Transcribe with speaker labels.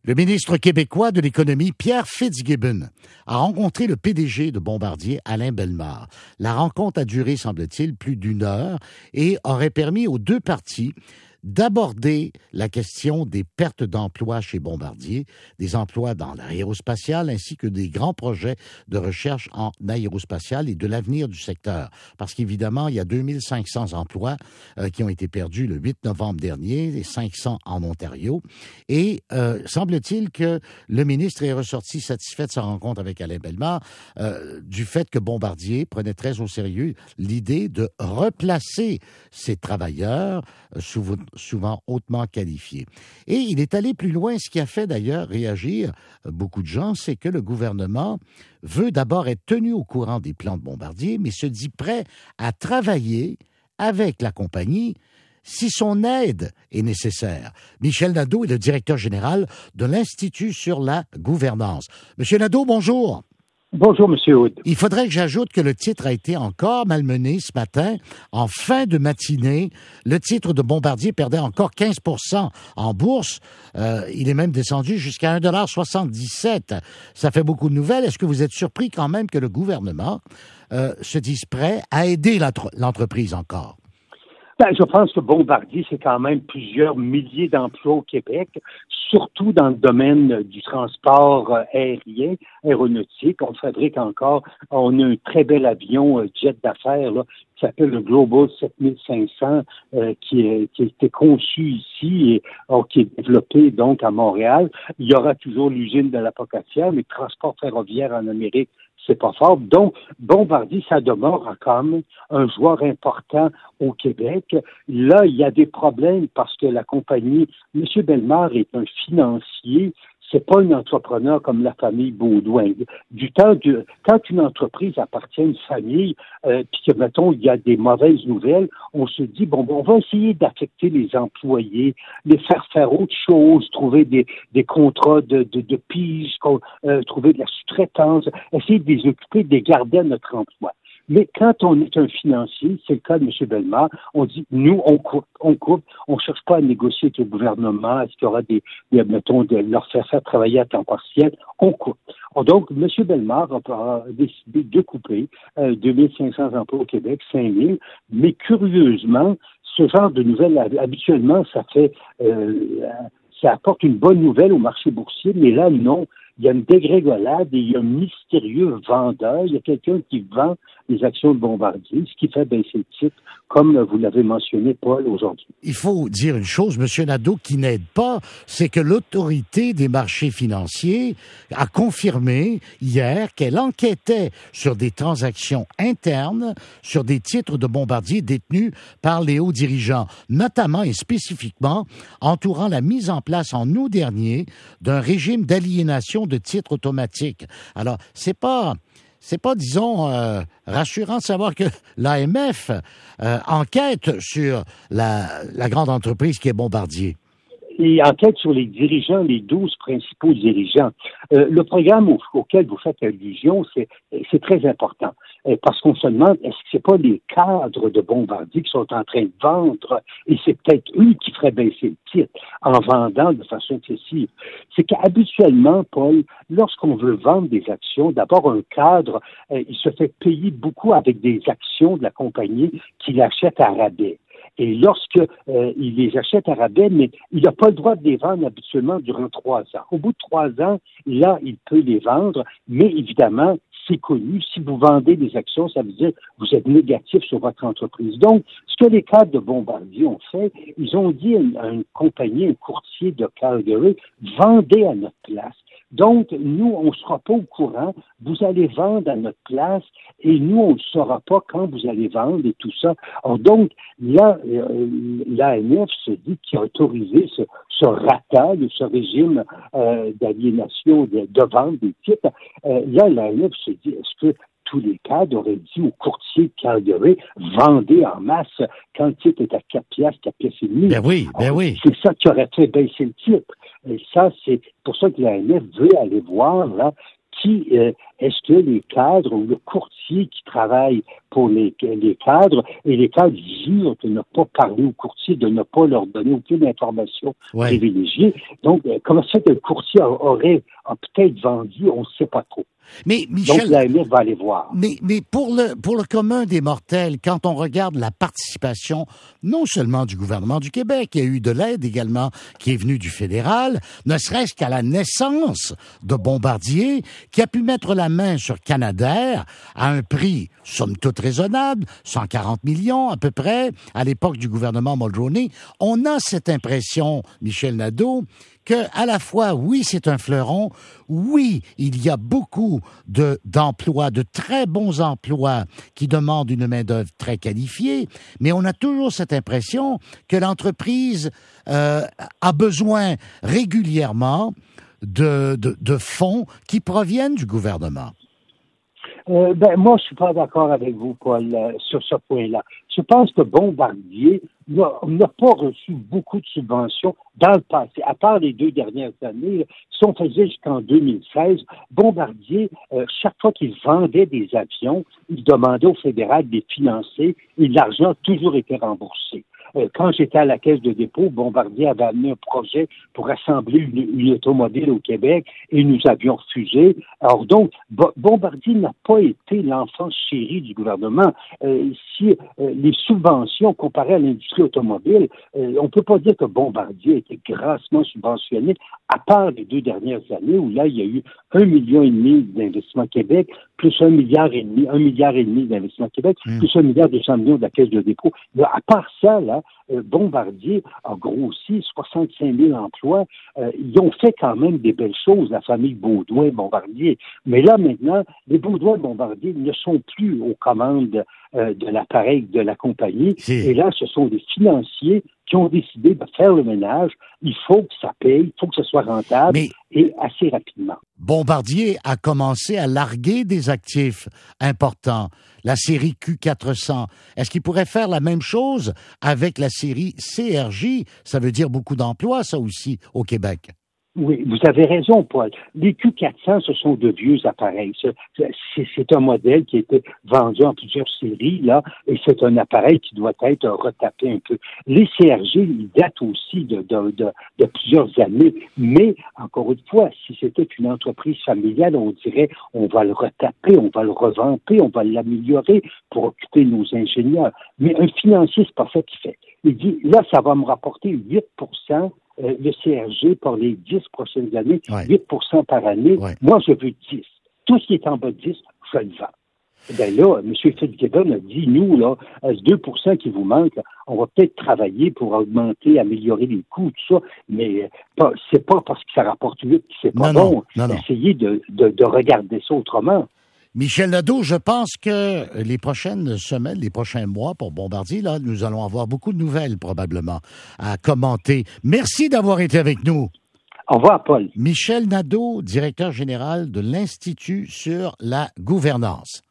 Speaker 1: Le ministre québécois de l'économie, Pierre Fitzgibbon, a rencontré le PDG de Bombardier, Alain Bellemare. La rencontre a duré, semble-t-il, plus d'une heure et aurait permis aux deux parties d'aborder la question des pertes d'emplois chez Bombardier, des emplois dans l'aérospatial ainsi que des grands projets de recherche en aérospatial et de l'avenir du secteur. Parce qu'évidemment, il y a 2500 emplois qui ont été perdus le 8 novembre dernier, et 500 en Ontario. Et semble-t-il que le ministre est ressorti satisfait de sa rencontre avec Alain Bellemare du fait que Bombardier prenait très au sérieux l'idée de replacer ces travailleurs souvent hautement qualifiés. Et il est allé plus loin, ce qui a fait d'ailleurs réagir beaucoup de gens, c'est que le gouvernement veut d'abord être tenu au courant des plans de Bombardier, mais se dit prêt à travailler avec la compagnie si son aide est nécessaire. Michel Nadeau est le directeur général de l'Institut sur la gouvernance. Monsieur Nadeau, bonjour.
Speaker 2: Bonjour, M. Hood.
Speaker 1: Il faudrait que j'ajoute que le titre a été encore malmené ce matin. En fin de matinée, le titre de Bombardier perdait encore 15% en bourse. Il est même descendu jusqu'à 1,77 $. Ça fait beaucoup de nouvelles. Est-ce que vous êtes surpris quand même que le gouvernement se dise prêt à aider l'entreprise encore?
Speaker 2: Je pense que Bombardier, c'est quand même plusieurs milliers d'emplois au Québec, surtout dans le domaine du transport aérien, aéronautique. On fabrique encore, on a un très bel avion jet d'affaires là, qui s'appelle le Global 7500, qui a été conçu ici et qui est développé donc à Montréal. Il y aura toujours l'usine de la Pocatière, mais le transport ferroviaire en Amérique, c'est pas fort. Donc, Bombardier, ça demeure comme un joueur important au Québec. Là, il y a des problèmes parce que la compagnie, M. Bellemare est un financier, c'est pas un entrepreneur comme la famille Baudouin. Quand une entreprise appartient à une famille, puis que, mettons, il y a des mauvaises nouvelles, on se dit, on va essayer d'affecter les employés, les faire autre chose, trouver des contrats de pige, trouver de la sous-traitance, essayer de les occuper, de les garder à notre emploi. Mais quand on est un financier, c'est le cas de M. Bellemare, on dit, nous, on coupe, on cherche pas à négocier avec le gouvernement, est-ce qu'il y aura mettons, de leur faire travailler à temps partiel, on coupe. Donc, M. Bellemare a décidé de couper 2500 emplois au Québec, 5000, mais curieusement, ce genre de nouvelles, habituellement, ça apporte une bonne nouvelle au marché boursier, mais là, non. Il y a une dégringolade et il y a un mystérieux vendeur. Il y a quelqu'un qui vend les actions de Bombardier, ce qui fait baisser le titre, comme vous l'avez mentionné, Paul, aujourd'hui.
Speaker 1: Il faut dire une chose, M. Nadeau, qui n'aide pas, c'est que l'autorité des marchés financiers a confirmé hier qu'elle enquêtait sur des transactions internes, sur des titres de Bombardier détenus par les hauts dirigeants, notamment et spécifiquement entourant la mise en place en août dernier d'un régime d'aliénation de titres automatiques. Alors, c'est pas, disons, rassurant de savoir que l'AMF enquête sur la grande entreprise qui est Bombardier.
Speaker 2: Et enquête sur les dirigeants, les 12 principaux dirigeants. Le programme auquel vous faites allusion, c'est très important. Parce qu'on se demande, est-ce que c'est pas les cadres de Bombardier qui sont en train de vendre, et c'est peut-être eux qui feraient baisser le titre en vendant de façon excessive. C'est qu'habituellement, Paul, lorsqu'on veut vendre des actions, d'abord un cadre, il se fait payer beaucoup avec des actions de la compagnie qu'il achète à rabais. Et lorsque il les achète à rabais, mais il n'a pas le droit de les vendre habituellement durant 3 ans. Au bout de 3 ans, là, il peut les vendre, mais évidemment, c'est connu. Si vous vendez des actions, ça veut dire que vous êtes négatif sur votre entreprise. Donc, ce que les cadres de Bombardier ont fait, ils ont dit à une compagnie, un courtier de Calgary, vendez à notre place. Donc, nous, on ne sera pas au courant. Vous allez vendre à notre place et nous, on ne saura pas quand vous allez vendre et tout ça. Alors, donc, là, l'AMF se dit qu'il a autorisé ce ratage, ce régime d'aliénation, de vente des titres. Là, l'AMF se dit, est-ce que tous les cadres auraient dit aux courtiers de Calgary, vendez en masse quand le titre est à 4 piastres, 4 piastres et demi.
Speaker 1: Ben oui.
Speaker 2: C'est ça qui aurait fait baisser le titre. Et ça, c'est pour ça que l'AMF veut aller voir, là, est-ce que les cadres ou le courtier qui travaille pour les cadres, et les cadres jurent de ne pas parler aux courtiers, de ne pas leur donner aucune information privilégiée. Donc, comment ça que le courtier a peut-être vendu, on ne sait pas trop.
Speaker 1: Mais Michel,
Speaker 2: donc, l'AMF va aller voir.
Speaker 1: Mais pour le commun des mortels, quand on regarde la participation, non seulement du gouvernement du Québec, il y a eu de l'aide également qui est venue du fédéral, ne serait-ce qu'à la naissance de Bombardier, qui a pu mettre la main sur Canadair à un prix, somme toute raisonnable, 140 millions à peu près, à l'époque du gouvernement Mulroney. On a cette impression, Michel Nadeau, que à la fois, oui, c'est un fleuron, oui, il y a beaucoup d'emplois, de très bons emplois qui demandent une main-d'œuvre très qualifiée, mais on a toujours cette impression que l'entreprise a besoin régulièrement de fonds qui proviennent du gouvernement.
Speaker 2: Moi, je suis pas d'accord avec vous, Paul, sur ce point-là. Je pense que Bombardier n'a pas reçu beaucoup de subventions dans le passé. À part les 2 dernières années, si on faisait jusqu'en 2016, Bombardier, chaque fois qu'il vendait des avions, il demandait au fédéral de les financer et l'argent a toujours été remboursé. Quand j'étais à la Caisse de dépôt, Bombardier avait amené un projet pour assembler une automobile au Québec et nous avions refusé. Alors donc, Bombardier n'a pas été l'enfant chéri du gouvernement. Les subventions comparées à l'industrie automobile, on peut pas dire que Bombardier a été grassement subventionné, à part les 2 dernières années où là, il y a eu 1,5 million d'investissement Québec, plus 1,5 milliard d'investissement Québec, plus 1,2 milliard de la Caisse de dépôt. Là, à part ça, là, Bombardier a grossi 65 000 emplois. Ils ont fait quand même des belles choses, la famille Baudouin-Bombardier. Mais là, maintenant, les Baudouin-Bombardier ne sont plus aux commandes de l'appareil de la compagnie. Et là, ce sont des financiers qui ont décidé de faire le ménage. Il faut que ça paye, il faut que ce soit rentable et assez rapidement.
Speaker 1: Bombardier a commencé à larguer des actifs importants. La série Q400. Est-ce qu'il pourrait faire la même chose avec la série CRJ? Ça veut dire beaucoup d'emplois, ça aussi, au Québec.
Speaker 2: Oui, vous avez raison, Paul. Les Q400, ce sont de vieux appareils. C'est un modèle qui a été vendu en plusieurs séries, là, et c'est un appareil qui doit être retapé un peu. Les CRG, ils datent aussi de plusieurs années, mais, encore une fois, si c'était une entreprise familiale, on dirait, on va le retaper, on va le revamper, on va l'améliorer pour occuper nos ingénieurs. Mais un financier, c'est pas ça qu'il fait. Il dit, là, ça va me rapporter 8%, le CRG pour les 10 prochaines années, 8% par année. Moi, je veux 10. Tout ce qui est en bas de 10, je le vends. Ben là, M. Fitzgibbon a dit, nous, là, ce 2% qui vous manque, on va peut-être travailler pour augmenter, améliorer les coûts, tout ça, mais c'est pas parce que ça rapporte 8 que c'est pas bon. Essayez de regarder ça autrement.
Speaker 1: Michel Nadeau, je pense que les prochaines semaines, les prochains mois pour Bombardier, là, nous allons avoir beaucoup de nouvelles probablement à commenter. Merci d'avoir été avec nous.
Speaker 2: Au revoir, Paul.
Speaker 1: Michel Nadeau, directeur général de l'Institut sur la gouvernance.